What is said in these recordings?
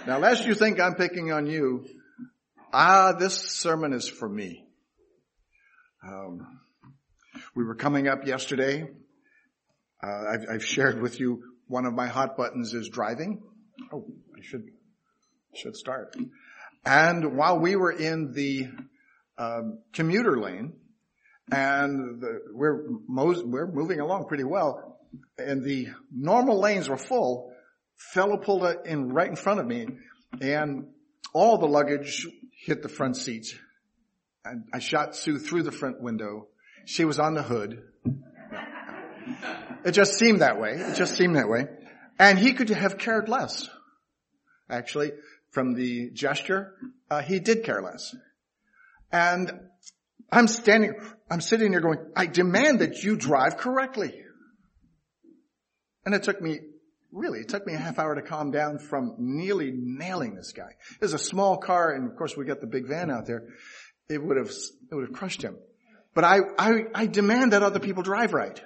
Now, lest you think I'm picking on you, this sermon is for me. We were coming up yesterday. I've shared with you one of my hot buttons is driving. Oh, I should start. And while we were in the commuter lane, and we're moving along pretty well, and the normal lanes were full, fellow pulled in right in front of me, and all the luggage hit the front seats. And I shot Sue through the front window. She was on the hood. It just seemed that way. And he could have cared less. Actually, from the gesture, he did care less. And I'm sitting there going, I demand that you drive correctly. And it took me a half hour to calm down from nearly nailing this guy. There's a small car, and of course we got the big van out there. It would have crushed him. But I demand that other people drive right.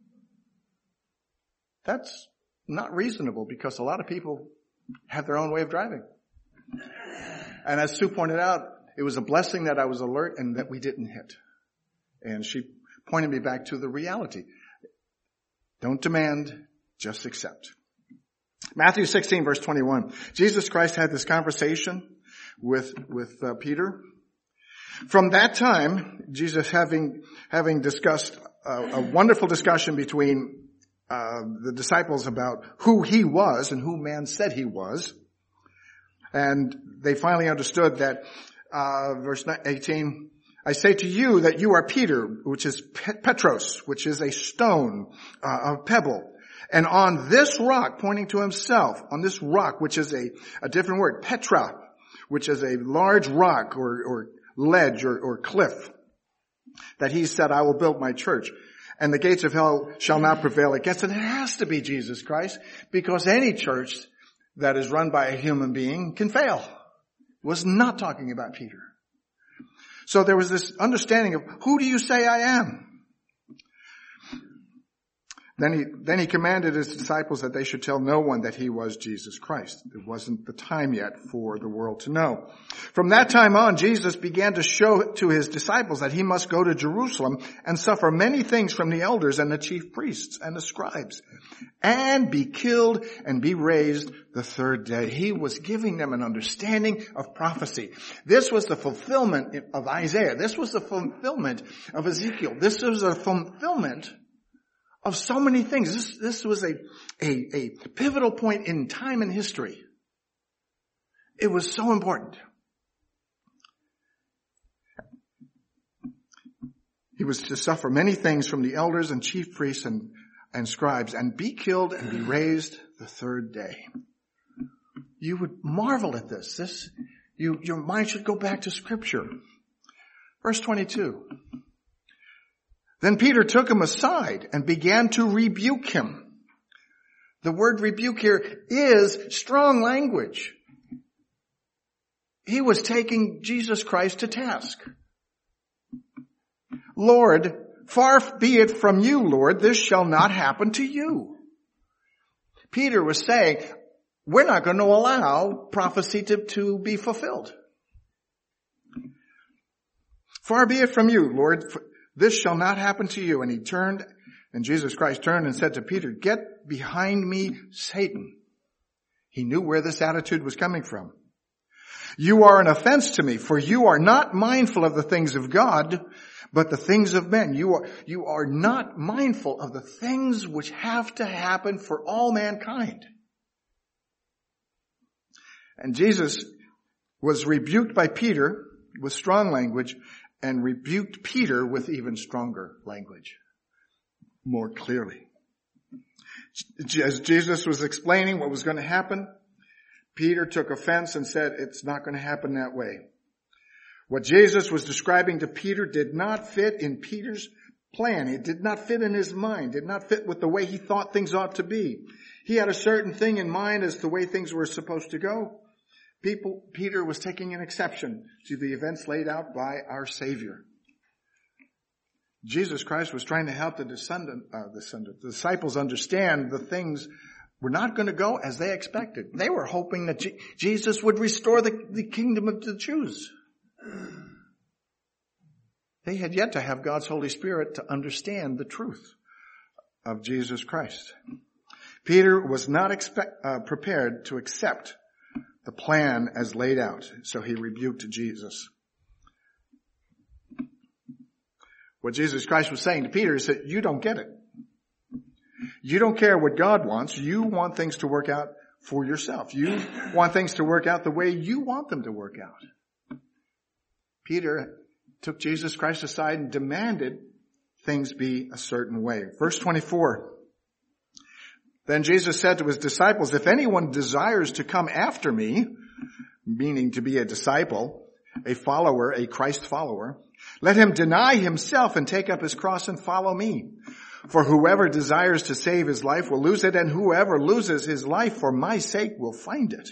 That's not reasonable because a lot of people have their own way of driving. And as Sue pointed out, it was a blessing that I was alert and that we didn't hit. And she pointed me back to the reality. Don't demand, just accept. Matthew 16, verse 21. Jesus Christ had this conversation with Peter. From that time, Jesus having discussed a wonderful discussion between the disciples about who he was and who man said he was. And they finally understood that, verse 18, I say to you that you are Peter, which is Petros, which is a stone, a pebble. And on this rock, pointing to himself, on this rock, which is a different word, Petra, which is a large rock or ledge or cliff, that he said, I will build my church. And the gates of hell shall not prevail against it. It has to be Jesus Christ, because any church that is run by a human being can fail. Was not talking about Peter. So there was this understanding of, who do you say I am? Then he commanded his disciples that they should tell no one that he was Jesus Christ. It wasn't the time yet for the world to know. From that time on, Jesus began to show to his disciples that he must go to Jerusalem and suffer many things from the elders and the chief priests and the scribes, and be killed and be raised the third day. He was giving them an understanding of prophecy. This was the fulfillment of Isaiah. This was the fulfillment of Ezekiel. This was a fulfillment of so many things. This was a pivotal point in time and history. It was so important. He was to suffer many things from the elders and chief priests and scribes, and be killed and be raised the third day. You would marvel at this. Your mind should go back to Scripture. Verse 22. Then Peter took him aside and began to rebuke him. The word rebuke here is strong language. He was taking Jesus Christ to task. Lord, far be it from you, Lord, this shall not happen to you. Peter was saying, we're not going to allow prophecy to be fulfilled. Far be it from you, Lord, this shall not happen to you. And Jesus Christ turned and said to Peter, get behind me, Satan. He knew where this attitude was coming from. You are an offense to me, for you are not mindful of the things of God, but the things of men. You are not mindful of the things which have to happen for all mankind. And Jesus was rebuked by Peter with strong language, and rebuked Peter with even stronger language, more clearly. As Jesus was explaining what was going to happen, Peter took offense and said, it's not going to happen that way. What Jesus was describing to Peter did not fit in Peter's plan. It did not fit in his mind, did not fit with the way he thought things ought to be. He had a certain thing in mind as the way things were supposed to go. Peter was taking an exception to the events laid out by our Savior. Jesus Christ was trying to help the disciples understand the things were not going to go as they expected. They were hoping that Jesus would restore the kingdom of the Jews. They had yet to have God's Holy Spirit to understand the truth of Jesus Christ. Peter was not prepared to accept the plan as laid out, so he rebuked Jesus. What Jesus Christ was saying to Peter is that you don't get it. You don't care what God wants. You want things to work out for yourself. You want things to work out the way you want them to work out. Peter took Jesus Christ aside and demanded things be a certain way. Verse 24. Then Jesus said to his disciples, if anyone desires to come after me, meaning to be a disciple, a follower, a Christ follower, let him deny himself and take up his cross and follow me. For whoever desires to save his life will lose it, and whoever loses his life for my sake will find it.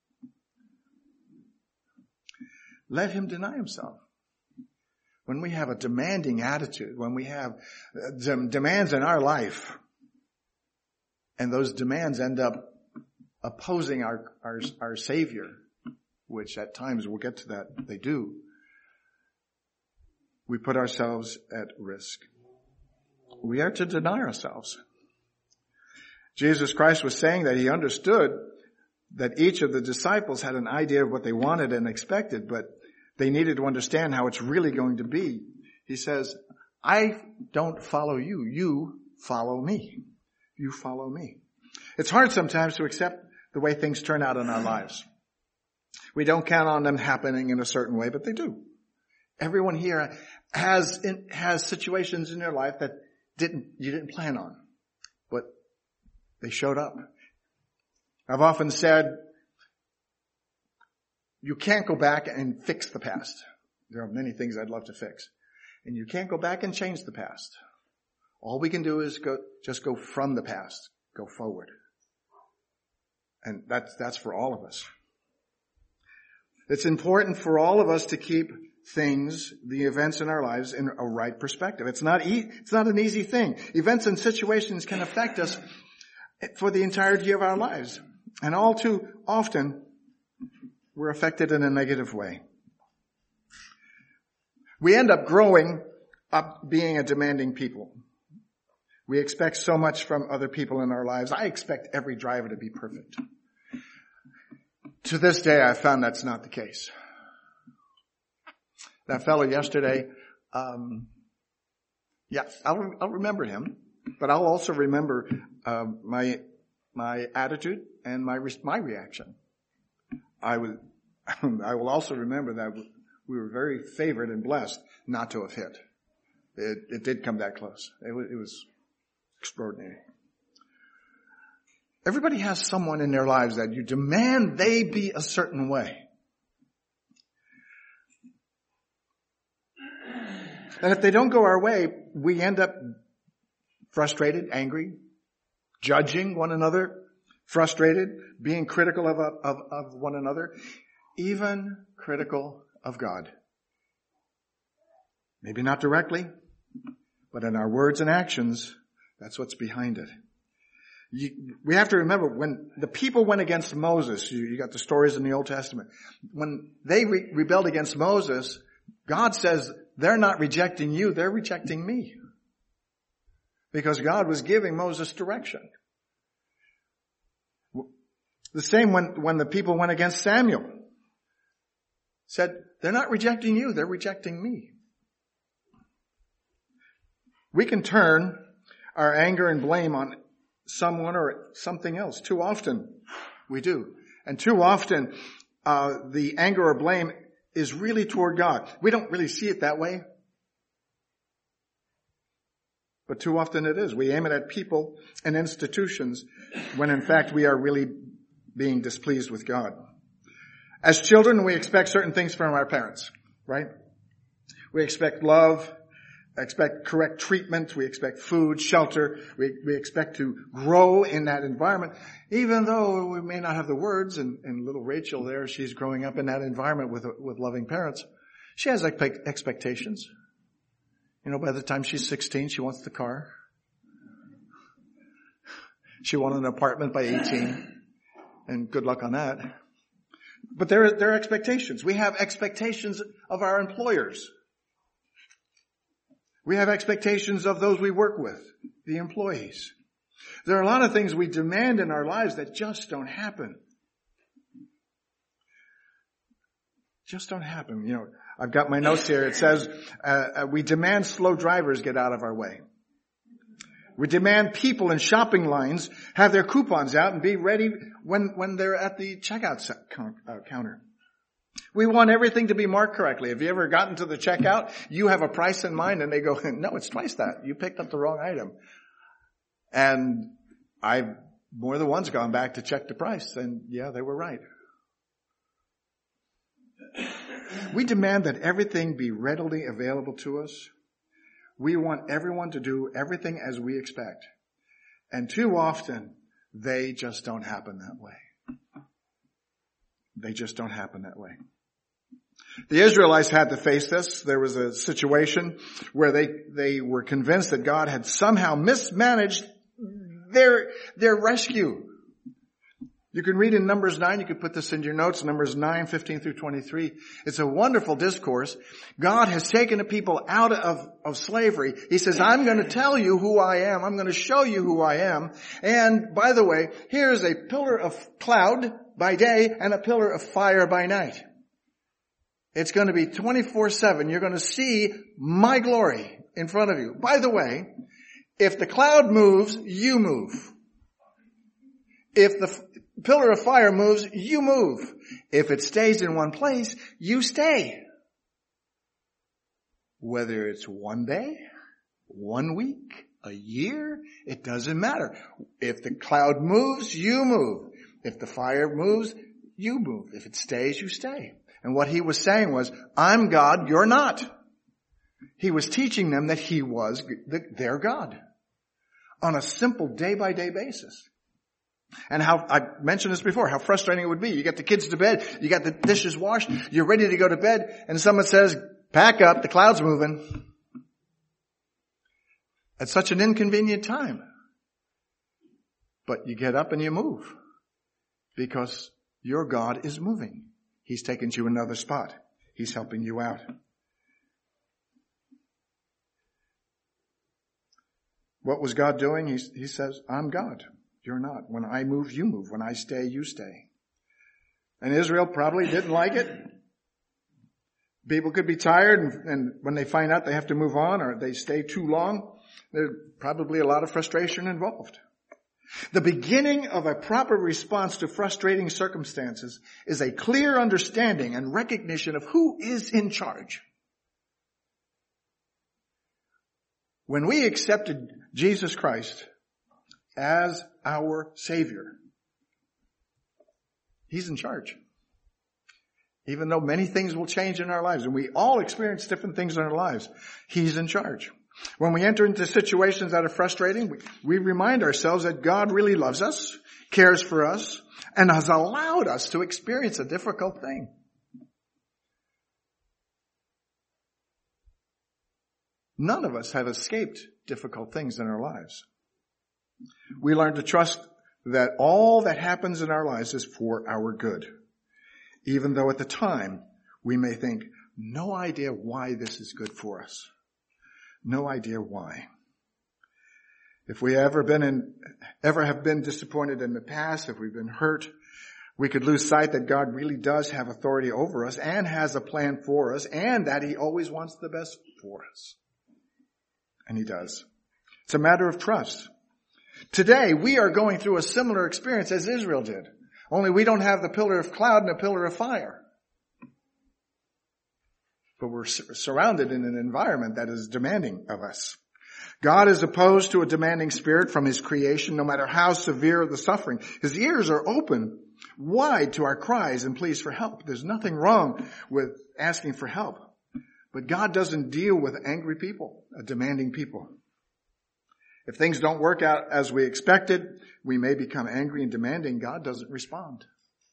Let him deny himself. When we have a demanding attitude, when we have demands in our life, and those demands end up opposing our Savior, which at times, we'll get to that, they do, we put ourselves at risk. We are to deny ourselves. Jesus Christ was saying that he understood that each of the disciples had an idea of what they wanted and expected, but they needed to understand how it's really going to be. He says, I don't follow you. You follow me. You follow me. It's hard sometimes to accept the way things turn out in our lives. We don't count on them happening in a certain way, but they do. Everyone here has situations in their life that you didn't plan on, but they showed up. I've often said, you can't go back and fix the past. There are many things I'd love to fix. And you can't go back and change the past. All we can do is just go from the past, go forward. And that's for all of us. It's important for all of us to keep the events in our lives in a right perspective. It's not an easy thing. Events and situations can affect us for the entirety of our lives. And all too often, we're affected in a negative way. We end up growing up being a demanding people. We expect so much from other people in our lives. I expect every driver to be perfect. To this day, I found that's not the case. That fellow yesterday, I'll remember him, but I'll also remember my attitude and my reaction. I will also remember that we were very favored and blessed not to have hit. It did come that close. It was extraordinary. Everybody has someone in their lives that you demand they be a certain way. And if they don't go our way, we end up frustrated, angry, judging one another, frustrated, being critical of one another, even critical of God. Maybe not directly, but in our words and actions, that's what's behind it. We have to remember when the people went against Moses, you got the stories in the Old Testament. When they rebelled against Moses, God says, they're not rejecting you, they're rejecting me. Because God was giving Moses direction. The same when the people went against Samuel. Said, they're not rejecting you, they're rejecting me. We can turn our anger and blame on someone or something else. Too often we do. And too often the anger or blame is really toward God. We don't really see it that way. But too often it is. We aim it at people and institutions when in fact we are really being displeased with God. As children, we expect certain things from our parents, right? We expect love, expect correct treatment, we expect food, shelter, we expect to grow in that environment, even though we may not have the words, and little Rachel there, she's growing up in that environment with loving parents. She has expectations. By the time she's 16, she wants the car. She wanted an apartment by 18. And good luck on that. But there are expectations. We have expectations of our employers. We have expectations of those we work with, the employees. There are a lot of things we demand in our lives that just don't happen. Just don't happen. You know, I've got my notes here. It says, we demand slow drivers get out of our way. We demand people in shopping lines have their coupons out and be ready when they're at the checkout counter. We want everything to be marked correctly. Have you ever gotten to the checkout? You have a price in mind and they go, no, it's twice that. You picked up the wrong item. And I've more than once gone back to check the price and yeah, they were right. We demand that everything be readily available to us. We want everyone to do everything as we expect. And too often, they just don't happen that way. They just don't happen that way. The Israelites had to face this. There was a situation where they were convinced that God had somehow mismanaged their rescue. You can read in Numbers 9, you could put this in your notes, Numbers 9, 15 through 23. It's a wonderful discourse. God has taken the people out of slavery. He says, I'm going to tell you who I am. I'm going to show you who I am. And by the way, here's a pillar of cloud by day and a pillar of fire by night. It's going to be 24/7. You're going to see my glory in front of you. By the way, if the cloud moves, you move. If the pillar of fire moves, you move. If it stays in one place, you stay. Whether it's one day, 1 week, a year, it doesn't matter. If the cloud moves, you move. If the fire moves, you move. If it stays, you stay. And what he was saying was, I'm God, you're not. He was teaching them that he was their God on a simple day-by-day basis. And how, I mentioned this before, how frustrating it would be. You get the kids to bed, you got the dishes washed, you're ready to go to bed, and someone says, pack up, the cloud's moving. At such an inconvenient time. But you get up and you move. Because your God is moving. He's taken you another spot. He's helping you out. What was God doing? He says, I'm God. You're not. When I move, you move. When I stay, you stay. And Israel probably didn't like it. People could be tired and when they find out they have to move on or they stay too long, there's probably a lot of frustration involved. The beginning of a proper response to frustrating circumstances is a clear understanding and recognition of who is in charge. When we accepted Jesus Christ as our Savior, He's in charge. Even though many things will change in our lives, and we all experience different things in our lives, He's in charge. When we enter into situations that are frustrating, we remind ourselves that God really loves us, cares for us, and has allowed us to experience a difficult thing. None of us have escaped difficult things in our lives. We learn to trust that all that happens in our lives is for our good. Even though at the time we may think, no idea why this is good for us. No idea why. If we ever have been disappointed in the past, if we've been hurt, we could lose sight that God really does have authority over us and has a plan for us and that He always wants the best for us. And He does. It's a matter of trust. Today, we are going through a similar experience as Israel did. Only we don't have the pillar of cloud and a pillar of fire. But we're surrounded in an environment that is demanding of us. God is opposed to a demanding spirit from His creation, no matter how severe the suffering. His ears are open wide to our cries and pleas for help. There's nothing wrong with asking for help. But God doesn't deal with angry people, demanding people. If things don't work out as we expected, we may become angry and demanding. God doesn't respond.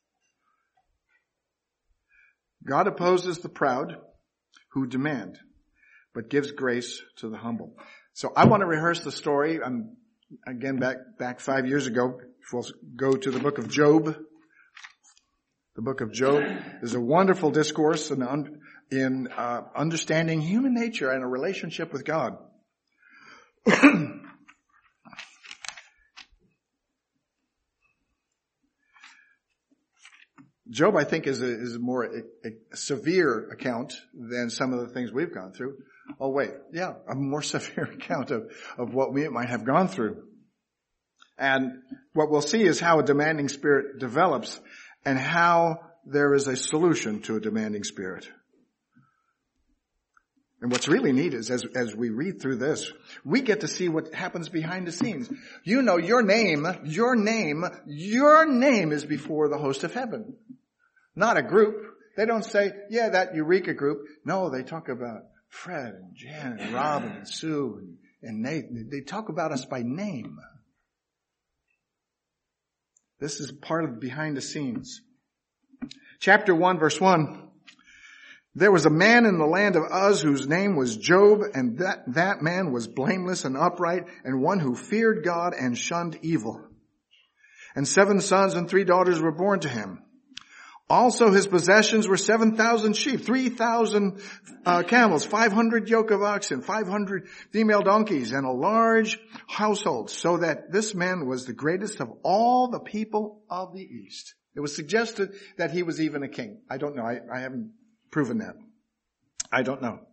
God opposes the proud who demand, but gives grace to the humble. So I want to rehearse the story. I'm again, back 5 years ago, we'll go to the book of Job. The book of Job is a wonderful discourse in understanding human nature and a relationship with God. Job, I think, is a more severe account than some of the things we've gone through. Oh, wait. Yeah, a more severe account of what we might have gone through. And what we'll see is how a demanding spirit develops and how there is a solution to a demanding spirit. And what's really neat is as we read through this, we get to see what happens behind the scenes. You know, your name is before the host of heaven. Not a group. They don't say, yeah, that Eureka group. No, they talk about Fred and Jan and Robin and Sue and Nathan. They talk about us by name. This is part of behind the scenes. Chapter 1, verse 1. There was a man in the land of Uz whose name was Job, and that man was blameless and upright, and one who feared God and shunned evil. And 7 sons and 3 daughters were born to him. Also his possessions were 7,000 sheep, 3,000 camels, 500 yoke of oxen, 500 female donkeys, and a large household, so that this man was the greatest of all the people of the East. It was suggested that he was even a king. I don't know. I haven't proven that. I don't know.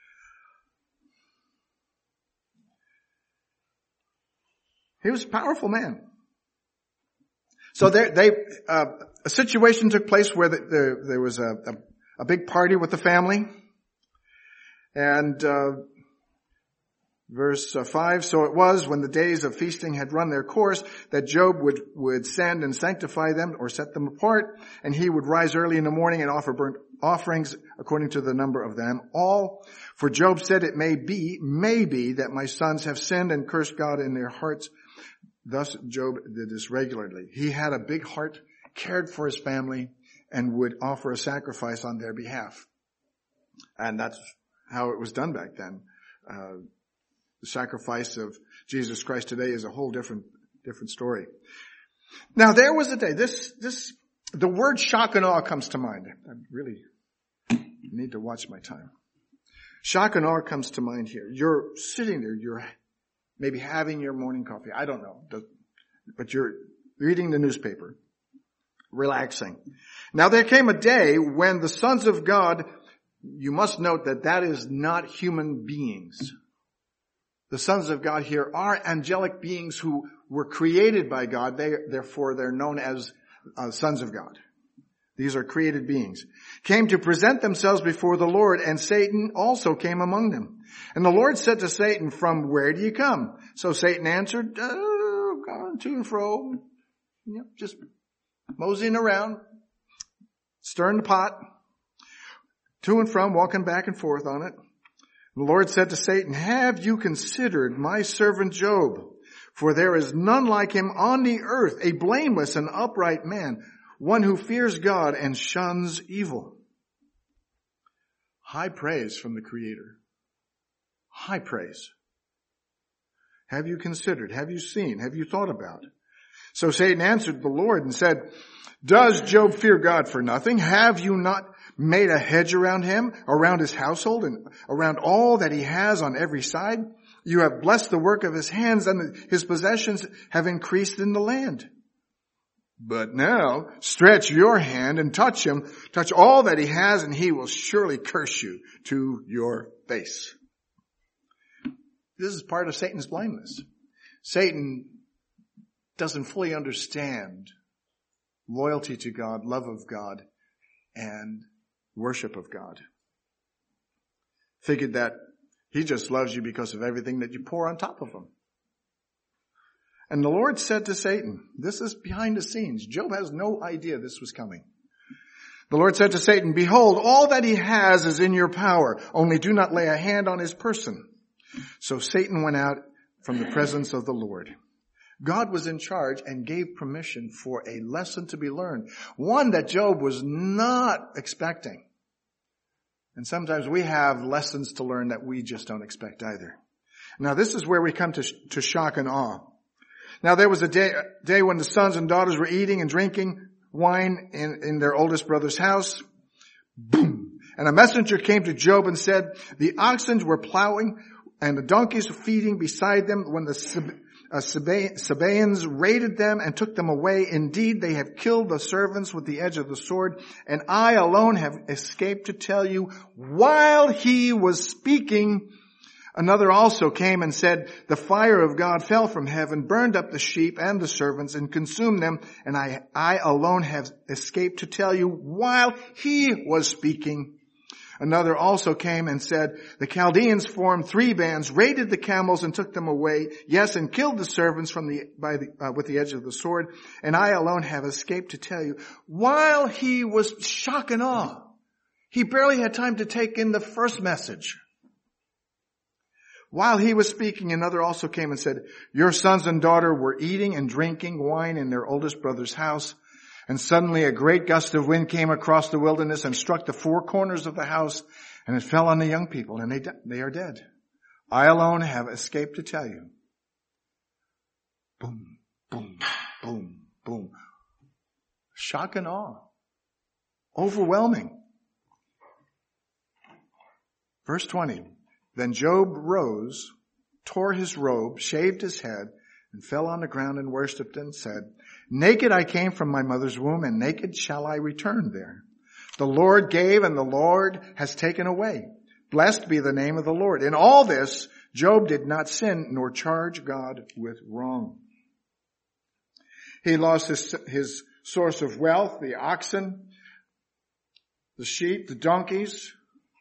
He was a powerful man. So a situation took place where there was a big party with the family. And verse 5, so it was when the days of feasting had run their course that Job would send and sanctify them or set them apart, and he would rise early in the morning and offer burnt offerings according to the number of them all. For Job said, it may be that my sons have sinned and cursed God in their hearts. Thus Job did this regularly. He had a big heart, cared for his family, and would offer a sacrifice on their behalf. And that's how it was done back then. The sacrifice of Jesus Christ today is a whole different story. Now there was a day, the word shock and awe comes to mind. I really need to watch my time. Shock and awe comes to mind here. You're sitting there, you're maybe having your morning coffee. I don't know. But you're reading the newspaper, relaxing. Now there came a day when the sons of God, you must note that is not human beings. The sons of God here are angelic beings who were created by God. Therefore, they're known as sons of God. These are created beings. Came to present themselves before the Lord, and Satan also came among them. And the Lord said to Satan, from where do you come? So Satan answered, going to and fro, just moseying around, stirring the pot, to and from, walking back and forth on it. The Lord said to Satan, have you considered my servant Job? For there is none like him on the earth, a blameless and upright man, one who fears God and shuns evil. High praise from the Creator. High praise. Have you considered? Have you seen? Have you thought about? So Satan answered the Lord and said, does Job fear God for nothing? Have you not made a hedge around him, around his household, and around all that he has on every side? You have blessed the work of his hands, and his possessions have increased in the land. But now stretch your hand and touch him, touch all that he has, and he will surely curse you to your face. This is part of Satan's blindness. Satan doesn't fully understand loyalty to God, love of God, and worship of God. Figured that he just loves you because of everything that you pour on top of him. And the Lord said to Satan, this is behind the scenes. Job has no idea this was coming. The Lord said to Satan, behold, all that he has is in your power. Only do not lay a hand on his person. So Satan went out from the presence of the Lord. God was in charge and gave permission for a lesson to be learned. One that Job was not expecting. And sometimes we have lessons to learn that we just don't expect either. Now this is where we come to shock and awe. Now there was a day when the sons and daughters were eating and drinking wine in their oldest brother's house. Boom. And a messenger came to Job and said, the oxen were plowing and the donkeys were feeding beside them when the Sabaeans raided them and took them away. Indeed, they have killed the servants with the edge of the sword, and I alone have escaped to tell you. While he was speaking, another also came and said, the fire of God fell from heaven, burned up the sheep and the servants and consumed them, and I alone have escaped to tell you. While he was speaking, another also came and said, the formed 3 bands, raided the camels and took them away, yes, and killed the servants with the edge of the sword, and I alone have escaped to tell you. While he was shock and awe, he barely had time to take in the first message. While he was speaking, another also came and said, your sons and daughter were eating and drinking wine in their oldest brother's house. And suddenly a great gust of wind came across the wilderness and struck the 4 corners of the house, and it fell on the young people, and they are dead. I alone have escaped to tell you. Boom, boom, boom, boom. Shock and awe. Overwhelming. Verse 20. Then Job rose, tore his robe, shaved his head, and fell on the ground and worshipped and said, naked I came from my mother's womb, and naked shall I return there. The Lord gave, and the Lord has taken away. Blessed be the name of the Lord. In all this, Job did not sin, nor charge God with wrong. He lost his source of wealth, the oxen, the sheep, the donkeys,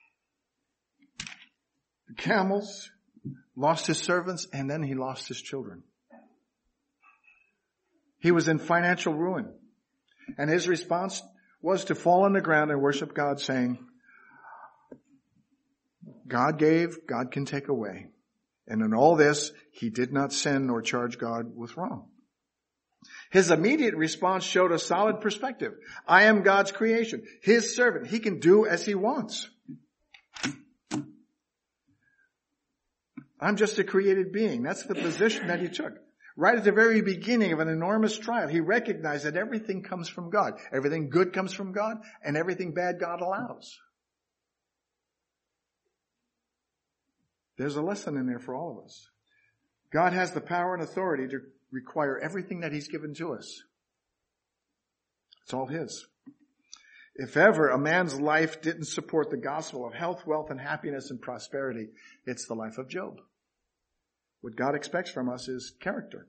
the camels, lost his servants, and then he lost his children. He was in financial ruin. And his response was to fall on the ground and worship God, saying, God gave, God can take away. And in all this, he did not sin nor charge God with wrong. His immediate response showed a solid perspective. I am God's creation, his servant. He can do as he wants. I'm just a created being. That's the position that he took. Right at the very beginning of an enormous trial, he recognized that everything comes from God. Everything good comes from God, and everything bad God allows. There's a lesson in there for all of us. God has the power and authority to require everything that he's given to us. It's all his. If ever a man's life didn't support the gospel of health, wealth, and happiness and prosperity, it's the life of Job. What God expects from us is character.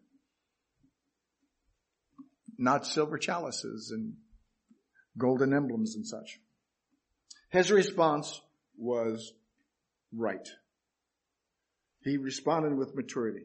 Not silver chalices and golden emblems and such. His response was right. He responded with maturity.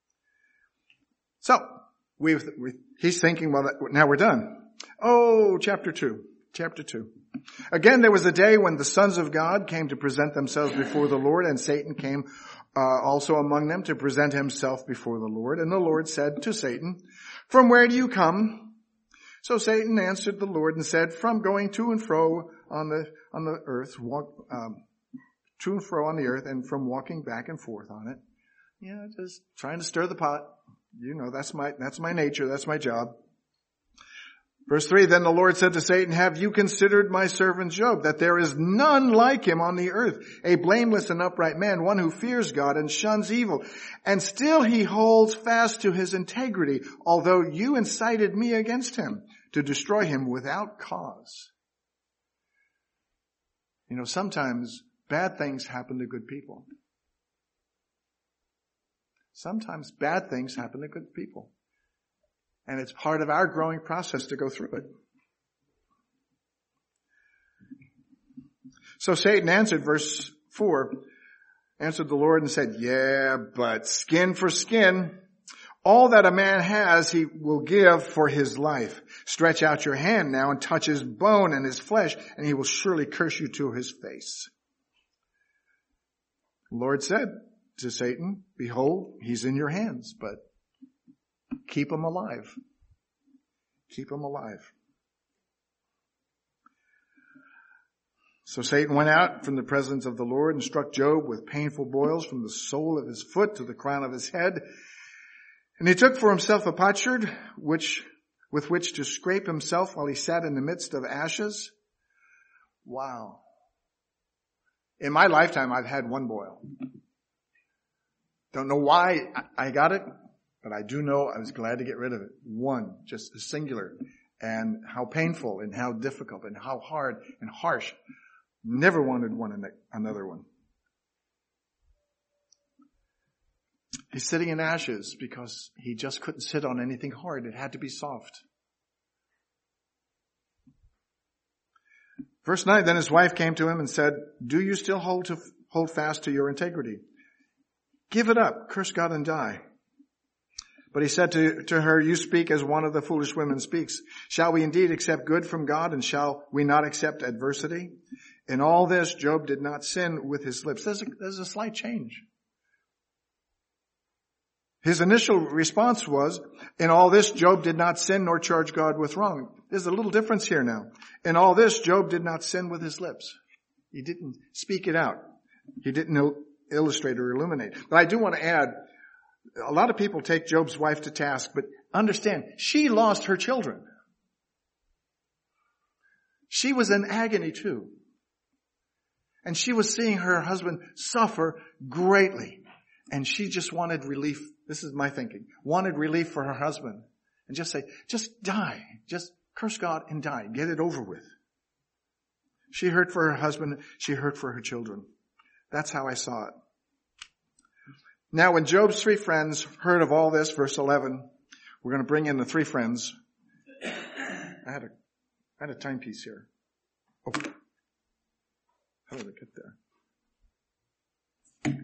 So, he's thinking, well, now we're done. Oh, chapter 2. Again, there was a day when the sons of God came to present themselves before the Lord, and Satan came also among them to present himself before the Lord. And the Lord said to Satan, from where do you come? So Satan answered the Lord and said, from going to and fro on the earth, to and fro on the earth, and from walking back and forth on it. Yeah, just trying to stir the pot. You know, that's my nature. That's my job. Verse 3, then the Lord said to Satan, have you considered my servant Job, that there is none like him on the earth, a blameless and upright man, one who fears God and shuns evil, and still he holds fast to his integrity, although you incited me against him to destroy him without cause. You know, sometimes bad things happen to good people. Sometimes bad things happen to good people. And it's part of our growing process to go through it. So Satan answered, verse 4, answered the Lord and said, yeah, but skin for skin. All that a man has, he will give for his life. Stretch out your hand now and touch his bone and his flesh, and he will surely curse you to his face. The Lord said to Satan, behold, he's in your hands, but keep him alive. Keep him alive. So Satan went out from the presence of the Lord and struck Job with painful boils from the sole of his foot to the crown of his head. And he took for himself a potsherd, with which to scrape himself while he sat in the midst of ashes. Wow. In my lifetime, I've had one boil. Don't know why I got it, but I do know I was glad to get rid of it. One, just a singular. And how painful and how difficult and how hard and harsh. Never wanted another one. He's sitting in ashes because he just couldn't sit on anything hard. It had to be soft. Verse 9, then his wife came to him and said, do you still hold fast to your integrity? Give it up, curse God and die. But he said to her, you speak as one of the foolish women speaks. Shall we indeed accept good from God, and shall we not accept adversity? In all this, Job did not sin with his lips. There's a slight change. His initial response was, in all this, Job did not sin nor charge God with wrong. There's a little difference here now. In all this, Job did not sin with his lips. He didn't speak it out. He didn't illustrate or illuminate. But I do want to add, a lot of people take Job's wife to task, but understand, she lost her children. She was in agony too. And she was seeing her husband suffer greatly. And she just wanted relief. This is my thinking. Wanted relief for her husband. And just say, just die. Just curse God and die. Get it over with. She hurt for her husband. She hurt for her children. That's how I saw it. Now when Job's three friends heard of all this, verse 11, we're going to bring in the three friends. I had a timepiece here. Oh. How did I get there?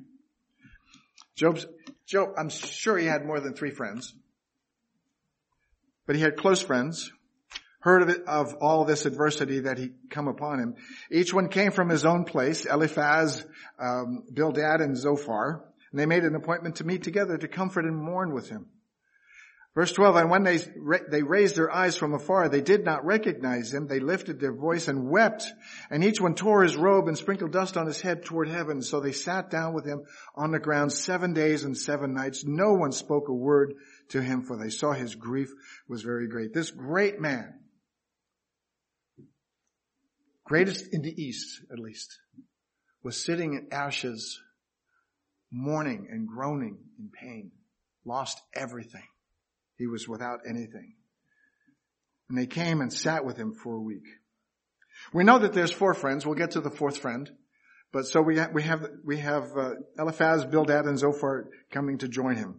Job, I'm sure he had more than three friends. But he had close friends. Heard of all this adversity that he come upon him. Each one came from his own place, Eliphaz, Bildad, and Zophar. And they made an appointment to meet together to comfort and mourn with him. Verse 12, and when they raised their eyes from afar, they did not recognize him. They lifted their voice and wept. And each one tore his robe and sprinkled dust on his head toward heaven. So they sat down with him on the ground 7 days and 7 nights. No one spoke a word to him, for they saw his grief was very great. This great man, greatest in the East at least, was sitting in ashes, mourning and groaning in pain, lost everything. He was without anything. And they came and sat with him for a week. We know that there's 4 friends. We'll get to the 4th friend. But so we have Eliphaz, Bildad, and Zophar coming to join him.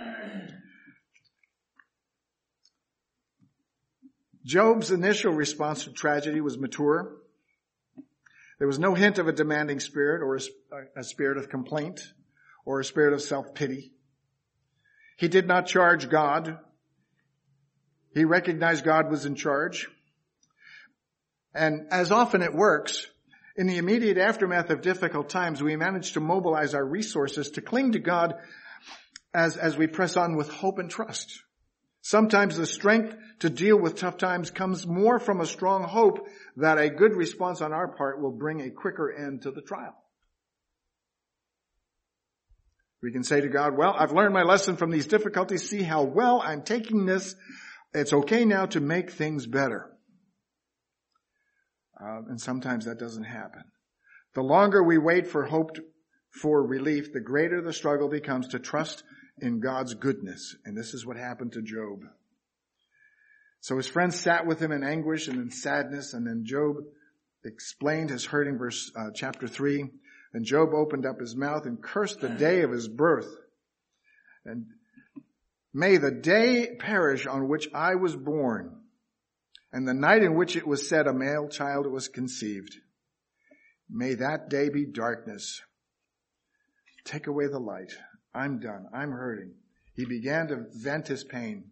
Job's initial response to tragedy was mature. There was no hint of a demanding spirit or a spirit of complaint or a spirit of self-pity. He did not charge God. He recognized God was in charge. And as often it works, in the immediate aftermath of difficult times, we manage to mobilize our resources to cling to God as we press on with hope and trust. Sometimes the strength to deal with tough times comes more from a strong hope that a good response on our part will bring a quicker end to the trial. We can say to God, well, I've learned my lesson from these difficulties. See how well I'm taking this. It's okay now to make things better. And sometimes that doesn't happen. The longer we wait for hope for relief, the greater the struggle becomes to trust in God's goodness. And this is what happened to Job. So his friends sat with him in anguish and in sadness. And then Job explained his hurting, chapter 3. And Job opened up his mouth and cursed the day of his birth. And may the day perish on which I was born, and the night in which it was said a male child was conceived. May that day be darkness. Take away the light. I'm done. I'm hurting. He began to vent his pain.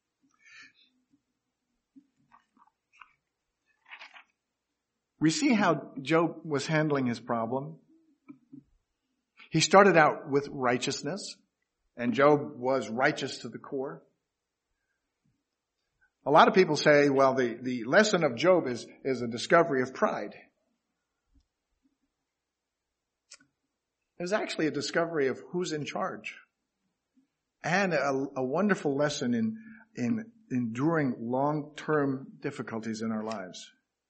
We see how Job was handling his problem. He started out with righteousness, and Job was righteous to the core. A lot of people say, well, the lesson of Job is a discovery of pride. It was actually a discovery of who's in charge. and a wonderful lesson in enduring long-term difficulties in our lives.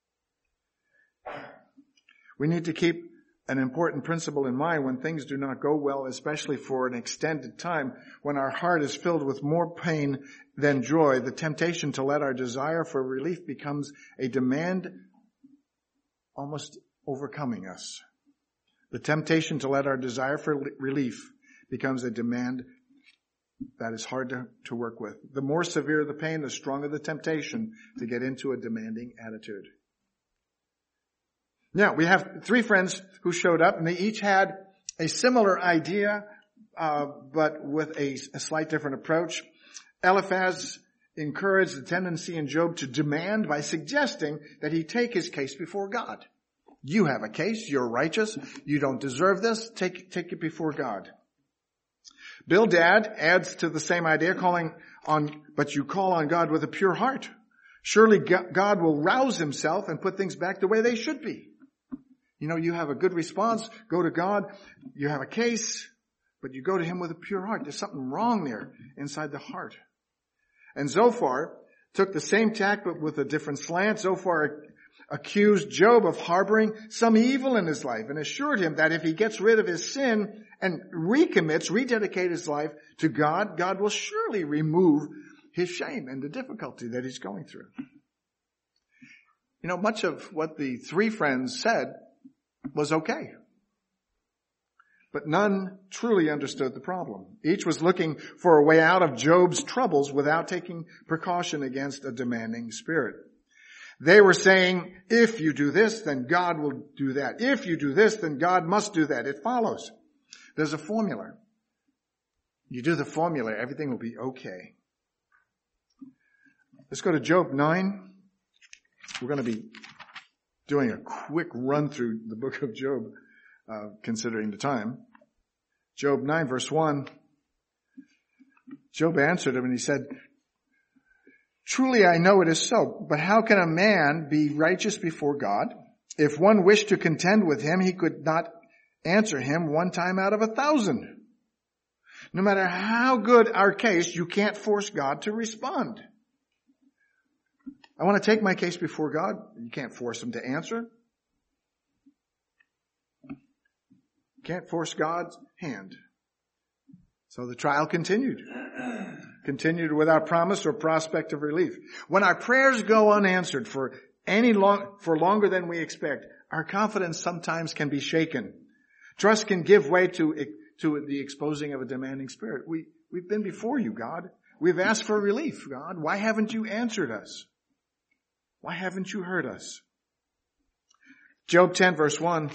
We need to keep an important principle in mind when things do not go well, especially for an extended time, when our heart is filled with more pain than joy. The temptation to let our desire for relief becomes a demand almost overcoming us. The temptation to let our desire for relief becomes a demand that is hard to work with. The more severe the pain, the stronger the temptation to get into a demanding attitude. Now, we have 3 friends who showed up, and they each had a similar idea, but with a slight different approach. Eliphaz encouraged the tendency in Job to demand by suggesting that he take his case before God. You have a case, you're righteous, you don't deserve this, take it before God. Bildad adds to the same idea, but you call on God with a pure heart. Surely God will rouse himself and put things back the way they should be. You know, you have a good response, go to God, you have a case, but you go to him with a pure heart. There's something wrong there inside the heart. And Zophar took the same tack but with a different slant. Zophar accused Job of harboring some evil in his life and assured him that if he gets rid of his sin and rededicate his life to God, God will surely remove his shame and the difficulty that he's going through. You know, much of what the 3 friends said was okay. But none truly understood the problem. Each was looking for a way out of Job's troubles without taking precaution against a demanding spirit. They were saying, if you do this, then God will do that. If you do this, then God must do that. It follows. There's a formula. You do the formula, everything will be okay. Let's go to Job 9. We're going to be doing a quick run through the book of Job, considering the time. Job 9, verse 1. Job answered him and he said, truly I know it is so, but how can a man be righteous before God? If one wished to contend with him, he could not answer him 1 time out of 1,000. No matter how good our case, you can't force God to respond. I want to take my case before God. You can't force him to answer. You can't force God's hand. So the trial continued without promise or prospect of relief. When our prayers go unanswered for longer than we expect, our confidence sometimes can be shaken. Trust can give way to the exposing of a demanding spirit. We've been before you, God. We've asked for relief, God. Why haven't you answered us? Why haven't you heard us? Job 10, verse 1.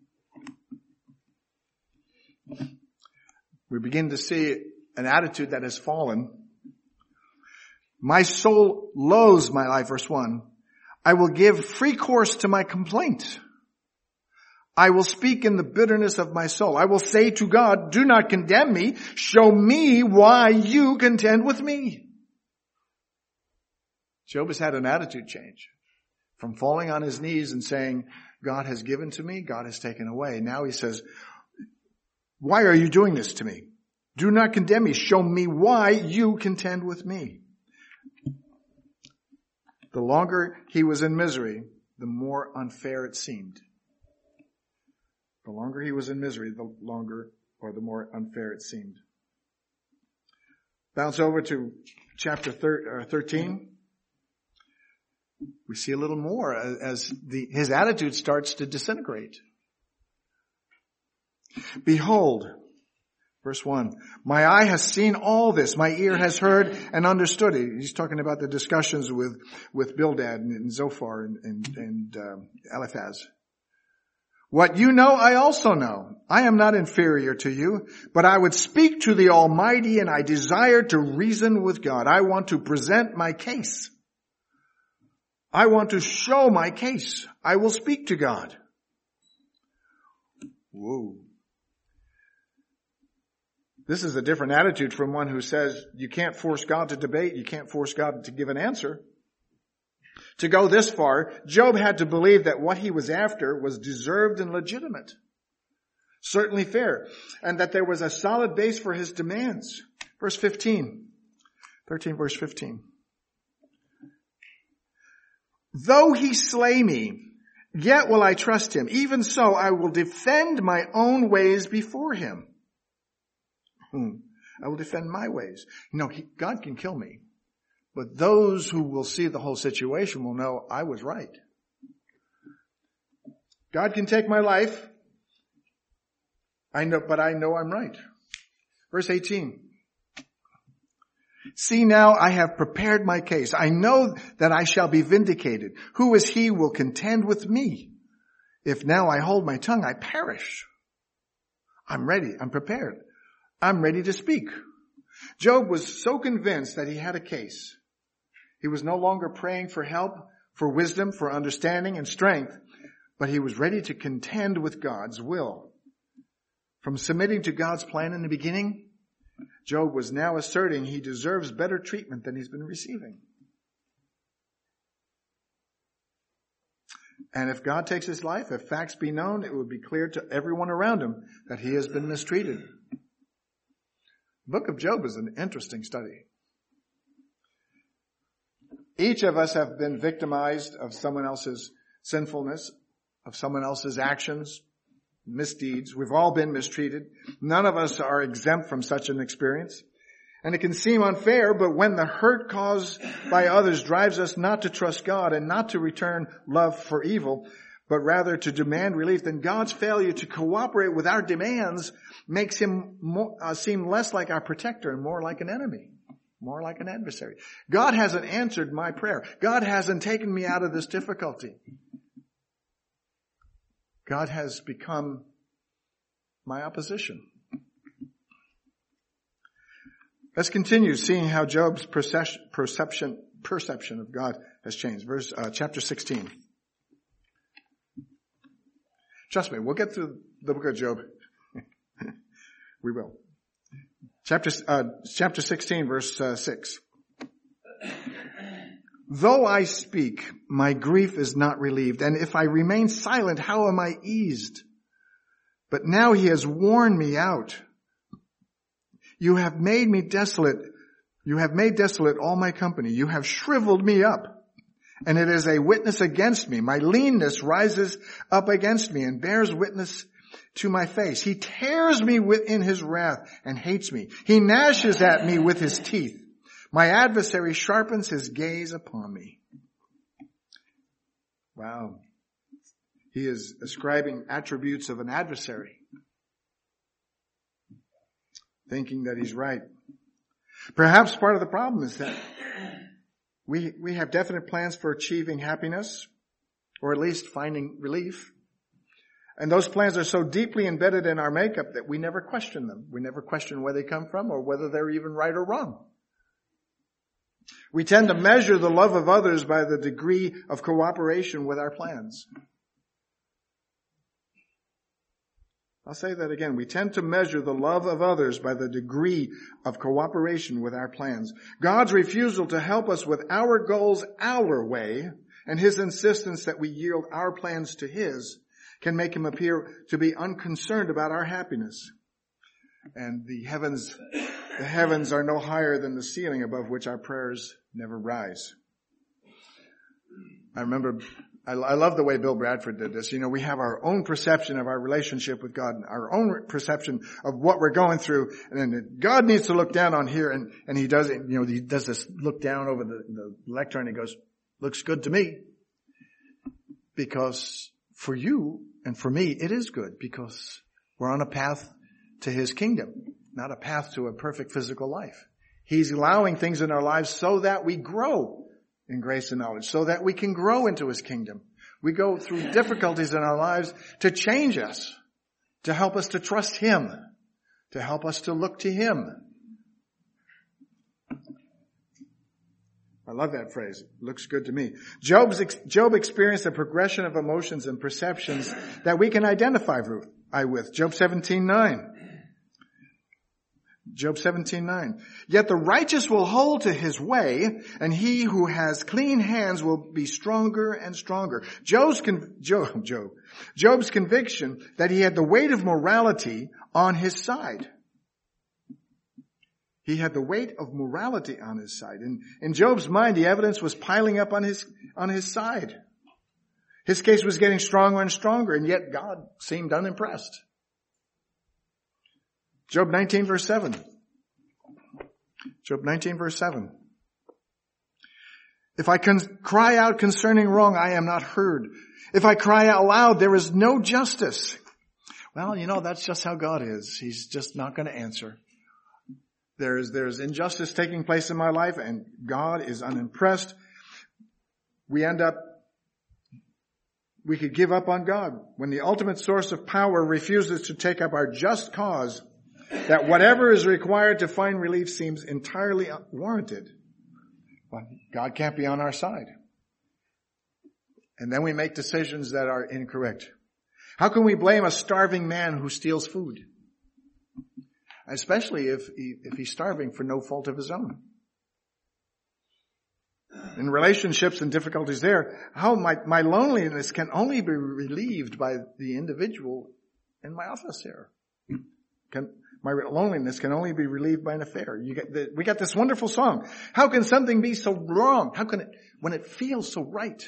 We begin to see an attitude that has fallen. My soul loathes my life, verse 1. I will give free course to my complaint. I will speak in the bitterness of my soul. I will say to God, do not condemn me. Show me why you contend with me. Job has had an attitude change from falling on his knees and saying, God has given to me, God has taken away. Now he says, why are you doing this to me? Do not condemn me. Show me why you contend with me. The longer he was in misery, the more unfair it seemed. The longer he was in misery, the more unfair it seemed. Bounce over to chapter 13. We see a little more as his attitude starts to disintegrate. Behold, verse 1, my eye has seen all this, my ear has heard and understood it. He's talking about the discussions with Bildad and Zophar and Eliphaz. What you know, I also know. I am not inferior to you, but I would speak to the Almighty and I desire to reason with God. I want to present my case. I want to show my case. I will speak to God. Whoa. This is a different attitude from one who says you can't force God to debate, you can't force God to give an answer. To go this far, Job had to believe that what he was after was deserved and legitimate, certainly fair, and that there was a solid base for his demands. Verse 15. 13 verse 15. Though he slay me, yet will I trust him. Even so, I will defend my own ways before him. I will defend my ways. God can kill me. But those who will see the whole situation will know I was right. God can take my life. But I know I'm right. Verse 18. See now, I have prepared my case. I know that I shall be vindicated. Who is he who will contend with me? If now I hold my tongue, I perish. I'm ready. I'm prepared. I'm ready to speak. Job was so convinced that he had a case. He was no longer praying for help, for wisdom, for understanding and strength, but he was ready to contend with God's will. From submitting to God's plan in the beginning, Job was now asserting he deserves better treatment than he's been receiving. And if God takes his life, if facts be known, it would be clear to everyone around him that he has been mistreated. The book of Job is an interesting study. Each of us have been victimized of someone else's sinfulness, of someone else's actions, misdeeds. We've all been mistreated. None of us are exempt from such an experience. And it can seem unfair, but when the hurt caused by others drives us not to trust God and not to return love for evil, but rather to demand relief, then God's failure to cooperate with our demands makes him seem less like our protector and more like an enemy, more like an adversary. God hasn't answered my prayer. God hasn't taken me out of this difficulty. God has become my opposition. Let's continue seeing how Job's perception of God has changed. Chapter 16. Trust me, we'll get through the book of Job. We will. Chapter 16, verse 6. Though I speak, my grief is not relieved, and if I remain silent, how am I eased? But now he has worn me out. You have made me desolate. You have made desolate all my company. You have shriveled me up, and it is a witness against me. My leanness rises up against me and bears witness to my face. He tears me in his wrath and hates me. He gnashes at me with his teeth. My adversary sharpens his gaze upon me. Wow. He is ascribing attributes of an adversary, thinking that he's right. Perhaps part of the problem is that we have definite plans for achieving happiness, or at least finding relief. And those plans are so deeply embedded in our makeup that we never question them. We never question where they come from or whether they're even right or wrong. We tend to measure the love of others by the degree of cooperation with our plans. I'll say that again. We tend to measure the love of others by the degree of cooperation with our plans. God's refusal to help us with our goals our way, and his insistence that we yield our plans to his, can make him appear to be unconcerned about our happiness. And the heavens are no higher than the ceiling above which our prayers never rise. I love the way Bill Bradford did this. We have our own perception of our relationship with God, our own perception of what we're going through. And then God needs to look down on here, and he does it. He does this look down over the lectern and he goes, looks good to me. Because for you and for me, it is good, because we're on a path to his kingdom, not a path to a perfect physical life. He's allowing things in our lives so that we grow in grace and knowledge, so that we can grow into his kingdom. We go through difficulties in our lives to change us, to help us to trust him, to help us to look to him. I love that phrase. It looks good to me. Job experienced a progression of emotions and perceptions that we can identify with. Job 17:9. Job 17:9. Yet the righteous will hold to his way, and he who has clean hands will be stronger and stronger. Job's conviction that he had the weight of morality on his side. He had the weight of morality on his side. And in Job's mind, the evidence was piling up on his side. His case was getting stronger and stronger, and yet God seemed unimpressed. Job 19 verse 7. Job 19 verse 7. If I cry out concerning wrong, I am not heard. If I cry out loud, there is no justice. Well, that's just how God is. He's just not going to answer. There's injustice taking place in my life, and God is unimpressed. We could give up on God. When the ultimate source of power refuses to take up our just cause, that whatever is required to find relief seems entirely warranted. Well, God can't be on our side. And then we make decisions that are incorrect. How can we blame a starving man who steals food? Especially if he's starving for no fault of his own. In relationships and difficulties there, how my loneliness can only be relieved by the individual in my office here. My loneliness can only be relieved by an affair. We got this wonderful song. How can something be so wrong? How can it, when it feels so right?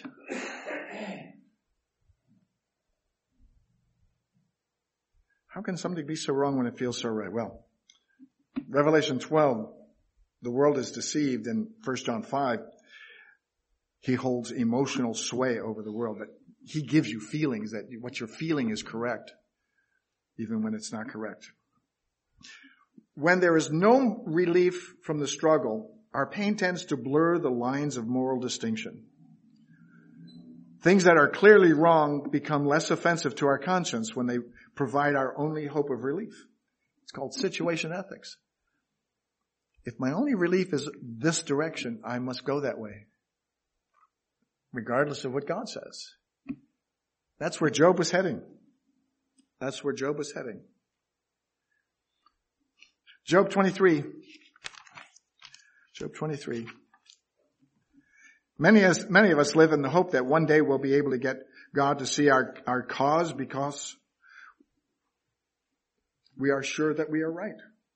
How can something be so wrong when it feels so right? Well, Revelation 12, the world is deceived. In 1 John 5, he holds emotional sway over the world. But he gives you feelings that what you're feeling is correct, even when it's not correct. When there is no relief from the struggle, our pain tends to blur the lines of moral distinction. Things that are clearly wrong become less offensive to our conscience when they provide our only hope of relief. It's called situation ethics. If my only relief is this direction, I must go that way, regardless of what God says. That's where Job was heading. That's where Job was heading. Job 23. Job 23. Many of us live in the hope that one day we'll be able to get God to see our cause because we are sure that we are right.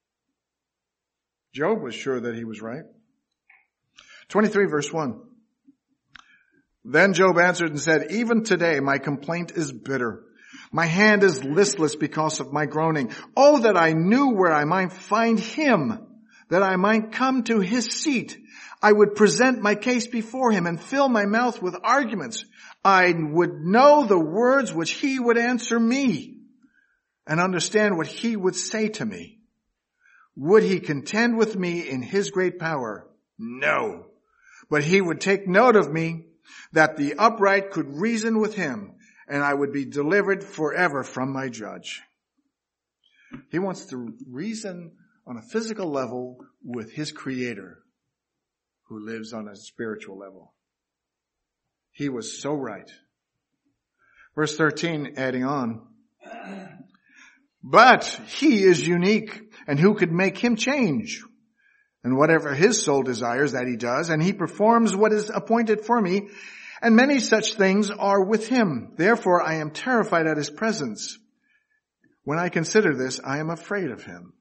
Job was sure that he was right. 23 verse 1. Then Job answered and said, even today my complaint is bitter. My hand is listless because of my groaning. Oh, that I knew where I might find him, that I might come to his seat. I would present my case before him and fill my mouth with arguments. I would know the words which he would answer me and understand what he would say to me. Would he contend with me in his great power? No. But he would take note of me, that the upright could reason with him, and I would be delivered forever from my judge. He wants to reason on a physical level with his Creator, who lives on a spiritual level. He was so right. Verse 13, adding on. But he is unique, and who could make him change? And whatever his soul desires, that he does, and he performs what is appointed for me, and many such things are with him. Therefore I am terrified at his presence. When I consider this, I am afraid of him.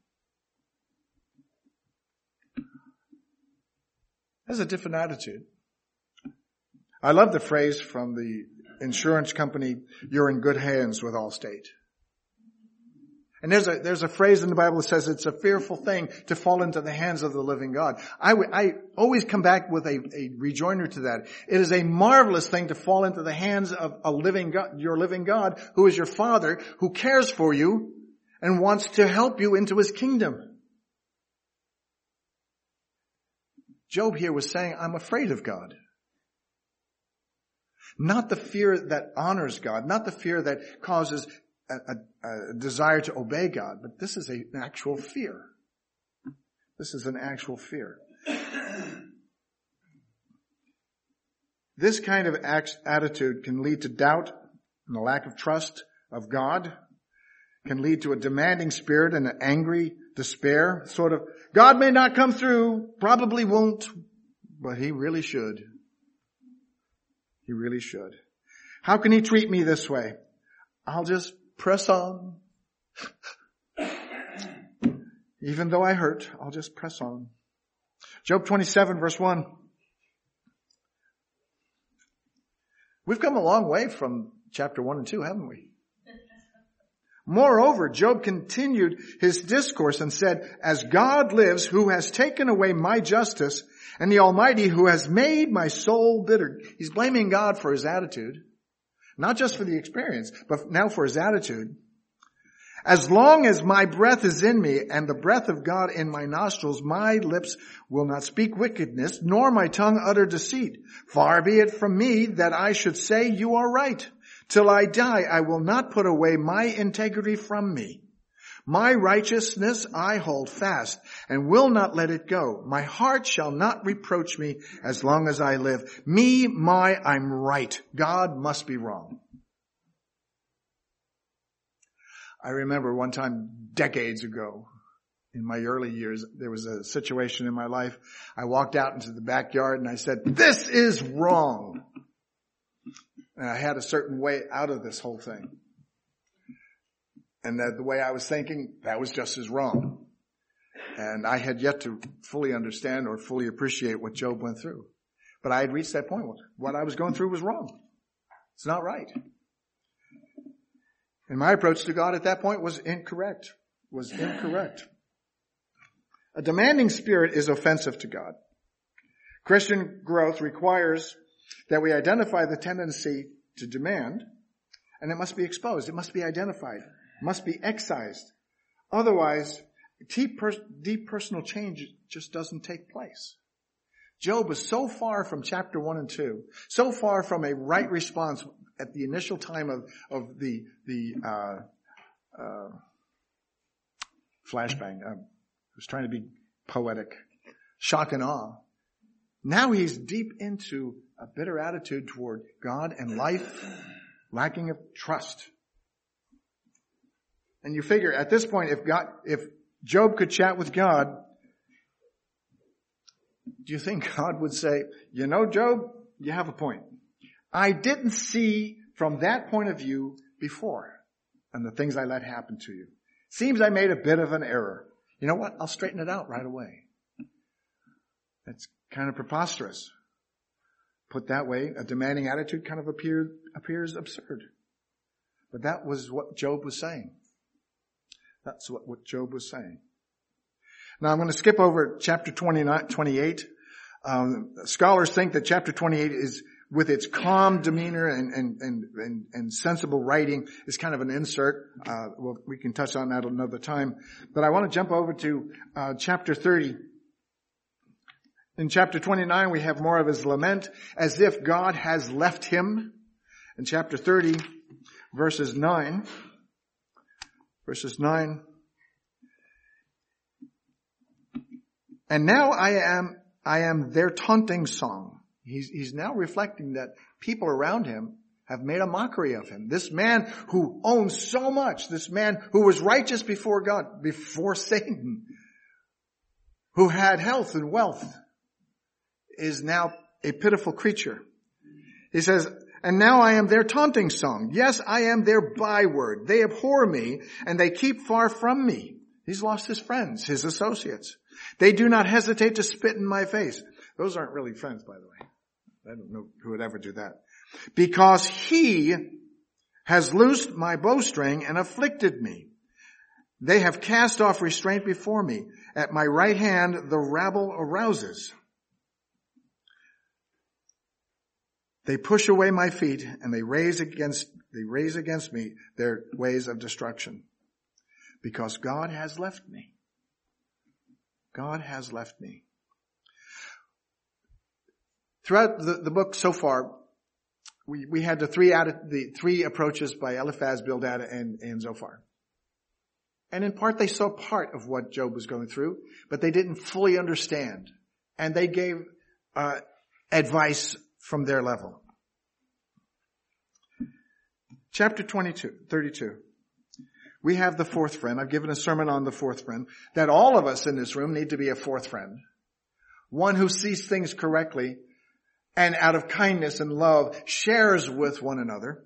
That's a different attitude. I love the phrase from the insurance company, you're in good hands with Allstate. And there's a phrase in the Bible that says it's a fearful thing to fall into the hands of the living God. I always come back with a rejoinder to that. It is a marvelous thing to fall into the hands of a living God, your living God, who is your Father, who cares for you and wants to help you into his kingdom. Job here was saying, I'm afraid of God. Not the fear that honors God, not the fear that causes a desire to obey God, but this is an actual fear. This is an actual fear. This kind of attitude can lead to doubt and a lack of trust of God, can lead to a demanding spirit and an angry despair, sort of, God may not come through, probably won't, but he really should. He really should. How can he treat me this way? I'll just press on. Even though I hurt, I'll just press on. Job 27 verse 1. We've come a long way from chapter 1 and 2, haven't we? Moreover, Job continued his discourse and said, as God lives, who has taken away my justice, and the Almighty who has made my soul bitter. He's blaming God for his attitude. Not just for the experience, but now for his attitude. As long as my breath is in me and the breath of God in my nostrils, my lips will not speak wickedness, nor my tongue utter deceit. Far be it from me that I should say you are right. Till I die, I will not put away my integrity from me. My righteousness I hold fast and will not let it go. My heart shall not reproach me as long as I live. I'm right. God must be wrong. I remember one time decades ago, in my early years, there was a situation in my life. I walked out into the backyard and I said, this is wrong. And I had a certain way out of this whole thing. And that the way I was thinking, that was just as wrong. And I had yet to fully understand or fully appreciate what Job went through. But I had reached that point. What I was going through was wrong. It's not right. And my approach to God at that point was incorrect. A demanding spirit is offensive to God. Christian growth requires that we identify the tendency to demand, and it must be exposed. It must be identified. It must be excised. Otherwise, deep personal change just doesn't take place. Job was so far from chapter 1 and 2, so far from a right response at the initial time of the flashbang. I was trying to be poetic. Shock and awe. Now he's deep into a bitter attitude toward God and life, lacking of trust. And you figure at this point, if Job could chat with God, do you think God would say, you know, Job, you have a point. I didn't see from that point of view before and the things I let happen to you. Seems I made a bit of an error. You know what? I'll straighten it out right away. That's kind of preposterous. Put that way, a demanding attitude kind of appears absurd. But that was what Job was saying. That's what Job was saying. Now I'm going to skip over chapter 28. Scholars think that chapter 28 is, with its calm demeanor and sensible writing, is kind of an insert. Well, we can touch on that another time. But I want to jump over to chapter 30. In chapter 29, we have more of his lament, as if God has left him. In chapter 30, verses 9. And now I am their taunting song. He's now reflecting that people around him have made a mockery of him. This man who owns so much, this man who was righteous before God, before Satan, who had health and wealth, is now a pitiful creature. He says, and now I am their taunting song. Yes, I am their byword. They abhor me and they keep far from me. He's lost his friends, his associates. They do not hesitate to spit in my face. Those aren't really friends, by the way. I don't know who would ever do that. Because he has loosed my bowstring and afflicted me. They have cast off restraint before me. At my right hand the rabble arouses. They push away my feet and they raise against me their ways of destruction. Because God has left me. God has left me. Throughout the book so far, we had the three approaches by Eliphaz, Bildad, and Zophar. And in part, they saw part of what Job was going through, but they didn't fully understand. And they gave advice from their level. Chapter 32. We have the fourth friend. I've given a sermon on the fourth friend. That all of us in this room need to be a fourth friend. One who sees things correctly and out of kindness and love shares with one another.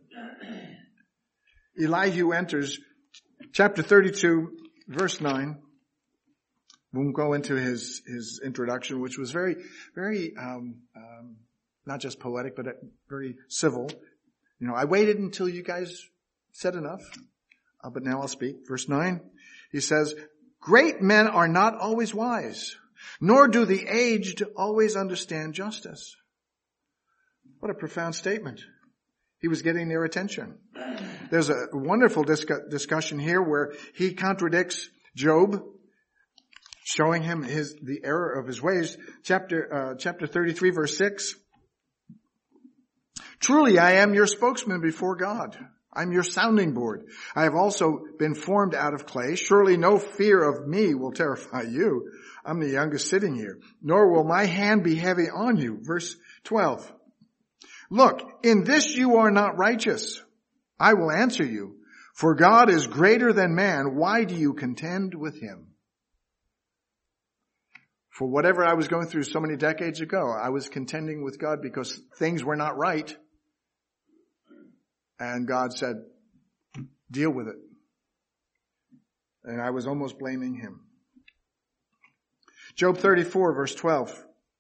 Elihu enters chapter 32, verse 9. won't go into his introduction, which was very, very, not just poetic, but very civil. I waited until you guys said enough, but now I'll speak. Verse 9, he says, great men are not always wise, nor do the aged always understand justice. What a profound statement. He was getting their attention. There's a wonderful discussion here where he contradicts Job, showing him the error of his ways. Chapter 33, verse 6. Truly, I am your spokesman before God. I'm your sounding board. I have also been formed out of clay. Surely no fear of me will terrify you. I'm the youngest sitting here. Nor will my hand be heavy on you. Verse 12. Look, in this you are not righteous. I will answer you. For God is greater than man. Why do you contend with him? For whatever I was going through so many decades ago, I was contending with God because things were not right. And God said, deal with it. And I was almost blaming him. Job 34, verse 12.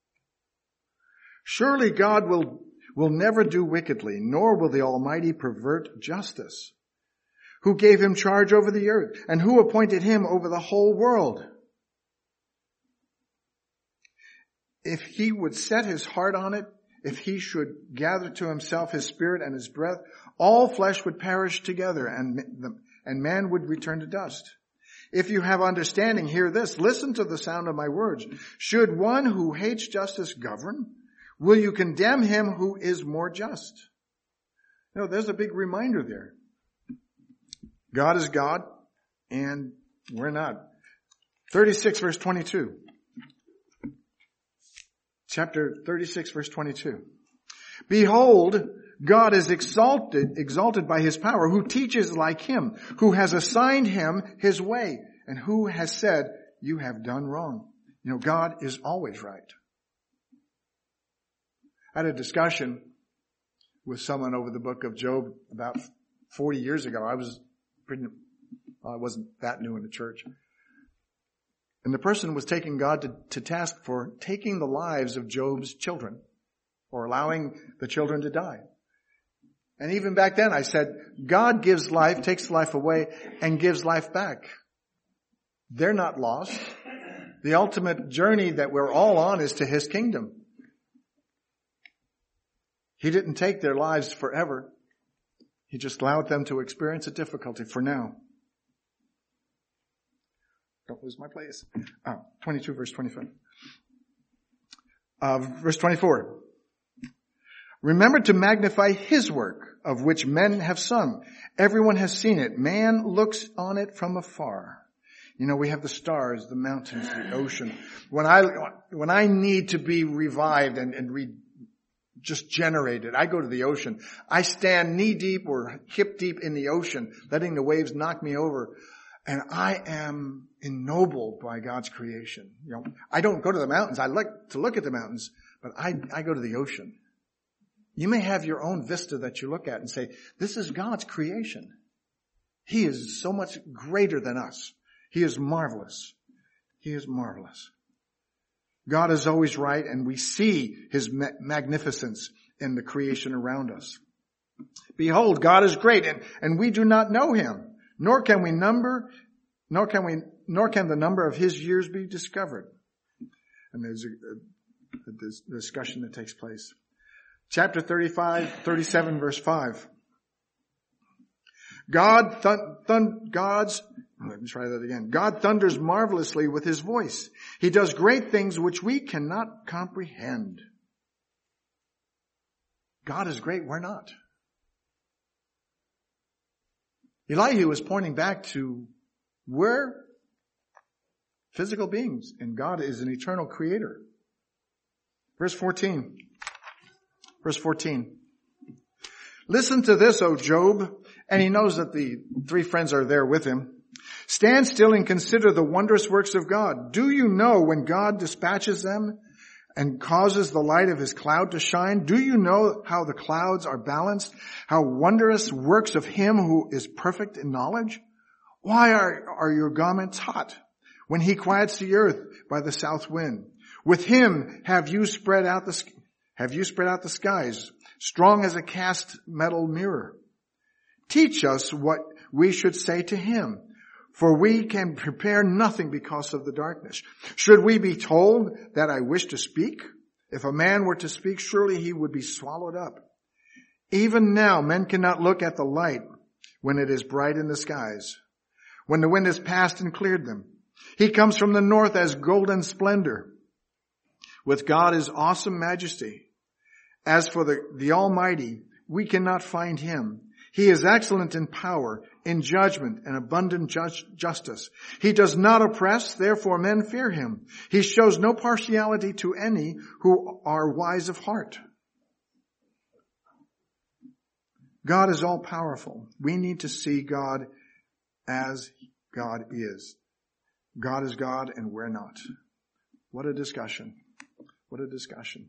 Surely God will never do wickedly, nor will the Almighty pervert justice. Who gave him charge over the earth, and who appointed him over the whole world? If he would set his heart on it, if he should gather to himself his spirit and his breath, all flesh would perish together, and man would return to dust. If you have understanding, hear this. Listen to the sound of my words. Should one who hates justice govern? Will you condemn him who is more just? There's a big reminder there. God is God, and we're not. 36, verse 22. Chapter 36, verse 22. Behold, God is exalted by his power, who teaches like him, who has assigned him his way, and who has said, you have done wrong. God is always right. I had a discussion with someone over the book of Job about 40 years ago. I wasn't that new in the church. And the person was taking God to task for taking the lives of Job's children, or allowing the children to die. And even back then I said, God gives life, takes life away, and gives life back. They're not lost. The ultimate journey that we're all on is to his kingdom. He didn't take their lives forever. He just allowed them to experience a difficulty for now. Don't lose my place. 22, verse 25. Verse 24. Remember to magnify his work, of which men have sung. Everyone has seen it. Man looks on it from afar. We have the stars, the mountains, the ocean. When I need to be revived and just generated, I go to the ocean. I stand knee deep or hip deep in the ocean, letting the waves knock me over. And I am ennobled by God's creation. I don't go to the mountains. I like to look at the mountains, but I go to the ocean. You may have your own vista that you look at and say, this is God's creation. He is so much greater than us. He is marvelous. He is marvelous. God is always right, and we see his magnificence in the creation around us. Behold, God is great, and we do not know him. Nor can the number of his years be discovered. And there's a discussion that takes place. Chapter 37, verse 5. God thunders marvelously with his voice. He does great things which we cannot comprehend. God is great, we're not. Elihu is pointing back to we're physical beings, and God is an eternal creator. Verse 14. Listen to this, O Job. And he knows that the three friends are there with him. Stand still and consider the wondrous works of God. Do you know when God dispatches them and causes the light of his cloud to shine? Do you know how the clouds are balanced? How wondrous works of him who is perfect in knowledge? Why are your garments hot? when he quiets the earth by the south wind. With him have you spread out the skies, strong as a cast metal mirror. Teach us what we should say to him, for we can prepare nothing because of the darkness. Should we be told that I wish to speak? If a man were to speak, surely he would be swallowed up. Even now men cannot look at the light when it is bright in the skies, when the wind has passed and cleared them. He comes from the north as golden splendor. With God is awesome majesty. As for the Almighty, we cannot find him. He is excellent in power, in judgment, and abundant justice. He does not oppress, therefore men fear him. He shows no partiality to any who are wise of heart. God is all powerful. We need to see God as God is. God is God and we're not. What a discussion. What a discussion.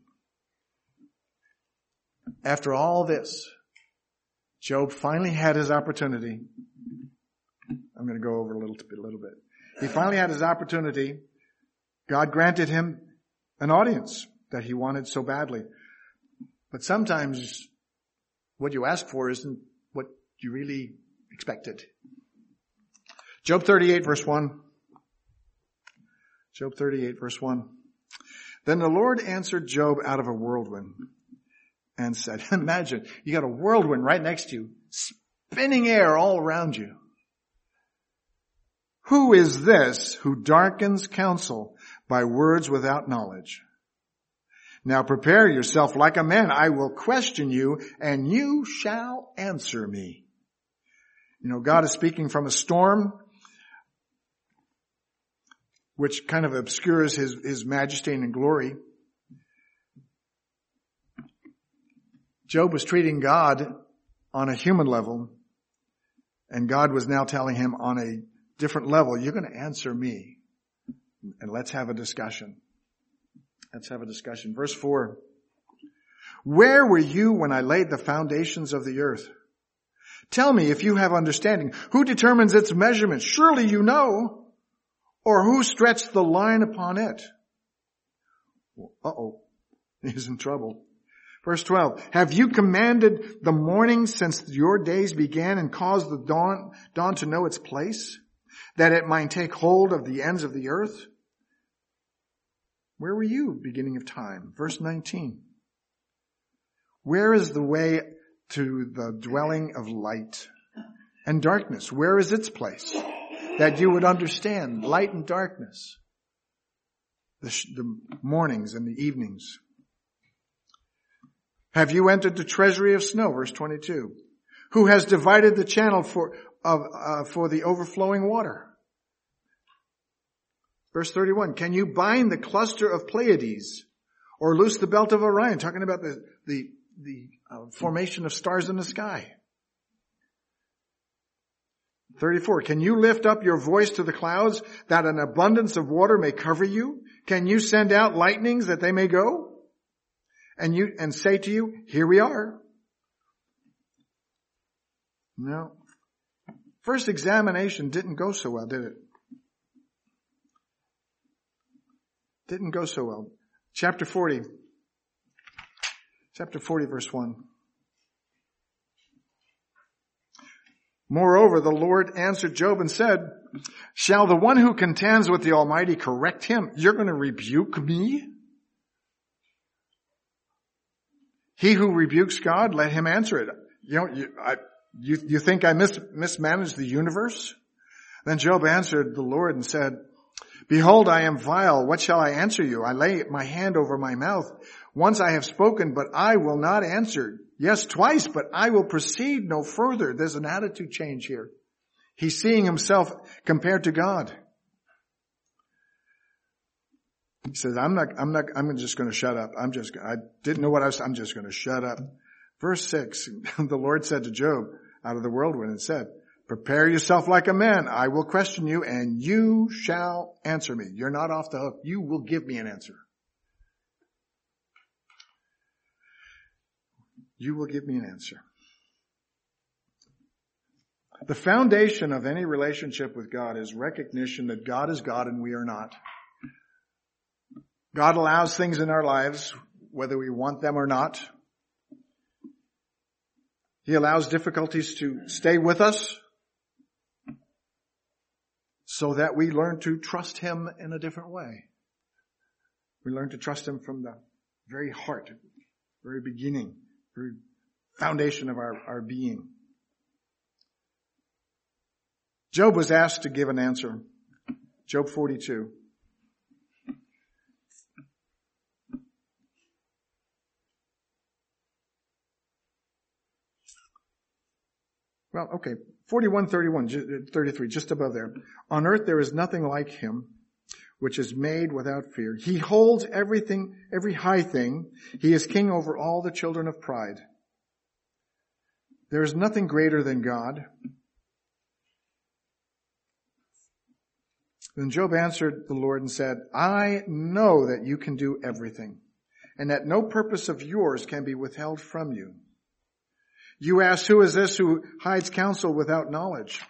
After all this, Job finally had his opportunity. I'm going to go over a little bit. He finally had his opportunity. God granted him an audience that he wanted so badly. But sometimes what you ask for isn't what you really expected. Job 38 verse 1. Job 38 verse 1. Then the Lord answered Job out of a whirlwind and said, imagine, you got a whirlwind right next to you, spinning air all around you. Who is this who darkens counsel by words without knowledge? Now prepare yourself like a man. I will question you and you shall answer me. You know, God is speaking from a storm, which kind of obscures his majesty and glory. Job was treating God on a human level, and God was now telling him on a different level, you're going to answer me, and let's have a discussion. Let's have a discussion. Verse 4. Where were you when I laid the foundations of the earth? Tell me if you have understanding. Who determines its measurement? Surely you know. Or who stretched the line upon it? He's in trouble. Verse 12. Have you commanded the morning since your days began and caused the dawn to know its place, that it might take hold of the ends of the earth? Where were you, beginning of time? Verse 19. Where is the way to the dwelling of light and darkness? Where is its place? That you would understand light and darkness, the mornings and the evenings. Have you entered the treasury of snow? Verse 22. Who has divided the channel for the overflowing water? Verse 31. Can you bind the cluster of Pleiades or loose the belt of Orion? Talking about the formation of stars in the sky. 34. Can you lift up your voice to the clouds that an abundance of water may cover you? Can you send out lightnings that they may go? And say to you, here we are. No. First examination didn't go so well, did it? Didn't go so well. Chapter 40 verse 1. Moreover, the Lord answered Job and said, shall the one who contends with the Almighty correct him? You're going to rebuke me? He who rebukes God, let him answer it. You think I mismanaged the universe? Then Job answered the Lord and said, behold, I am vile. What shall I answer you? I lay my hand over my mouth. Once I have spoken, but I will not answer. Yes, twice, but I will proceed no further. There's an attitude change here. He's seeing himself compared to God. He says, I'm just going to shut up. I didn't know what I'm just going to shut up. Verse 6, the Lord said to Job out of the whirlwind and said, prepare yourself like a man. I will question you and you shall answer me. You're not off the hook. You will give me an answer. You will give me an answer. The foundation of any relationship with God is recognition that God is God and we are not. God allows things in our lives, whether we want them or not. He allows difficulties to stay with us so that we learn to trust Him in a different way. We learn to trust Him from the very heart, very beginning, very foundation of our being. Job was asked to give an answer. Job 42. Well, okay. 33, just above there. On earth there is nothing like Him, which is made without fear. He holds everything, every high thing. He is king over all the children of pride. There is nothing greater than God. Then Job answered the Lord and said, I know that you can do everything, and that no purpose of yours can be withheld from you. You ask, who is this who hides counsel without knowledge?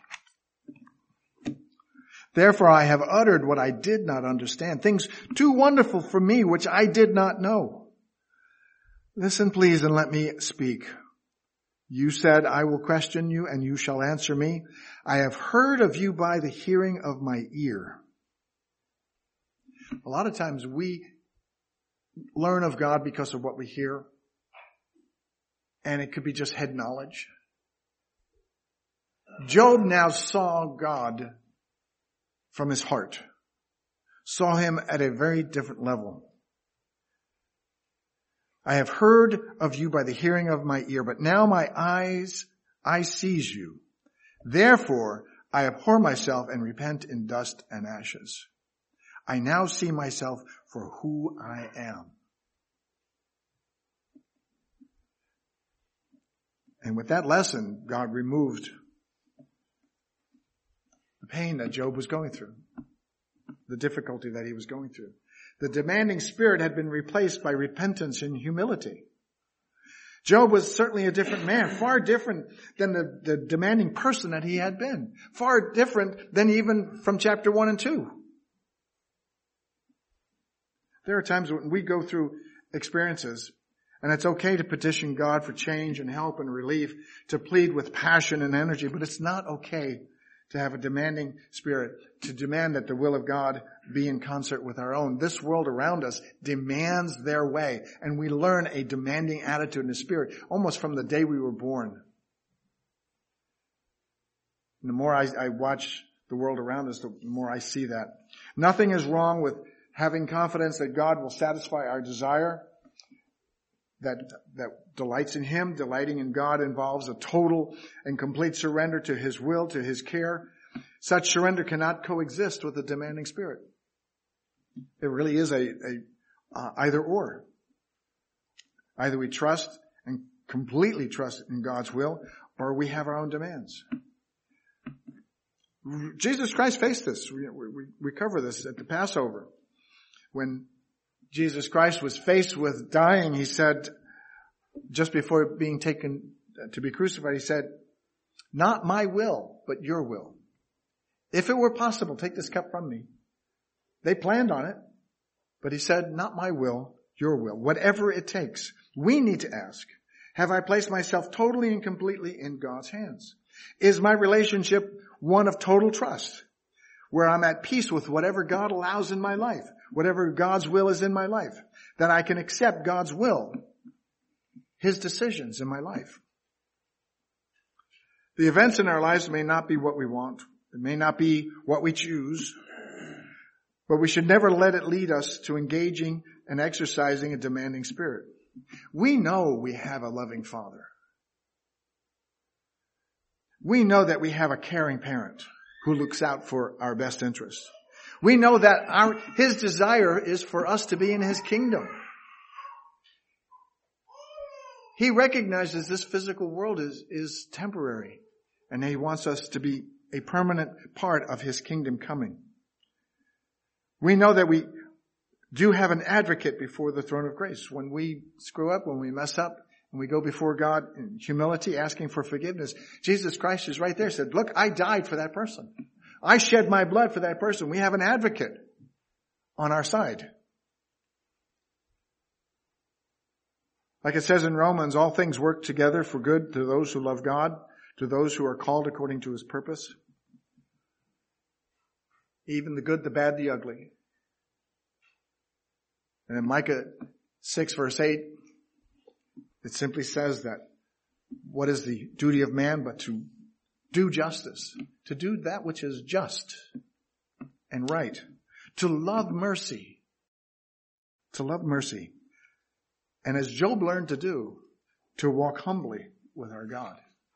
Therefore I have uttered what I did not understand, things too wonderful for me which I did not know. Listen, please, and let me speak. You said, I will question you, and you shall answer me. I have heard of you by the hearing of my ear. A lot of times we learn of God because of what we hear, and it could be just head knowledge. Job now saw God from his heart, saw Him at a very different level. I have heard of you by the hearing of my ear, but now I seize you. Therefore, I abhor myself and repent in dust and ashes. I now see myself for who I am. And with that lesson, God removed the pain that Job was going through, the difficulty that he was going through. The demanding spirit had been replaced by repentance and humility. Job was certainly a different man, far different than the demanding person that he had been. Far different than even from chapter 1 and 2. There are times when we go through experiences, and it's okay to petition God for change and help and relief, to plead with passion and energy, but it's not okay to have a demanding spirit, to demand that the will of God be in concert with our own. This world around us demands their way, and we learn a demanding attitude in the spirit almost from the day we were born. And the more I watch the world around us, the more I see that. Nothing is wrong with having confidence that God will satisfy our desire, that delights in Him. Delighting in God involves a total and complete surrender to His will, to His care. Such surrender cannot coexist with a demanding spirit. It really is a either or. Either we trust and completely trust in God's will, or we have our own demands. Jesus Christ faced this. We cover this at the Passover. When Jesus Christ was faced with dying, He said, just before being taken to be crucified, He said, not my will, but your will. If it were possible, take this cup from me. They planned on it, but He said, not my will, your will. Whatever it takes. We need to ask, have I placed myself totally and completely in God's hands? Is my relationship one of total trust, where I'm at peace with whatever God allows in my life, whatever God's will is in my life, that I can accept God's will, His decisions in my life? The events in our lives may not be what we want. It may not be what we choose, but we should never let it lead us to engaging and exercising a demanding spirit. We know we have a loving Father. We know that we have a caring parent who looks out for our best interests. We know that His desire is for us to be in His kingdom. He recognizes this physical world is temporary, and He wants us to be a permanent part of His kingdom coming. We know that we do have an advocate before the throne of grace. When we screw up, when we mess up, And we go before God in humility, asking for forgiveness. Jesus Christ is right there, said, look, I died for that person. I shed my blood for that person. We have an advocate on our side. Like it says in Romans, all things work together for good to those who love God, to those who are called according to his purpose. Even the good, the bad, the ugly. And in Micah 6 verse 8, it simply says that what is the duty of man but to do justice, to do that which is just and right, to love mercy, And as Job learned to do, to walk humbly with our God.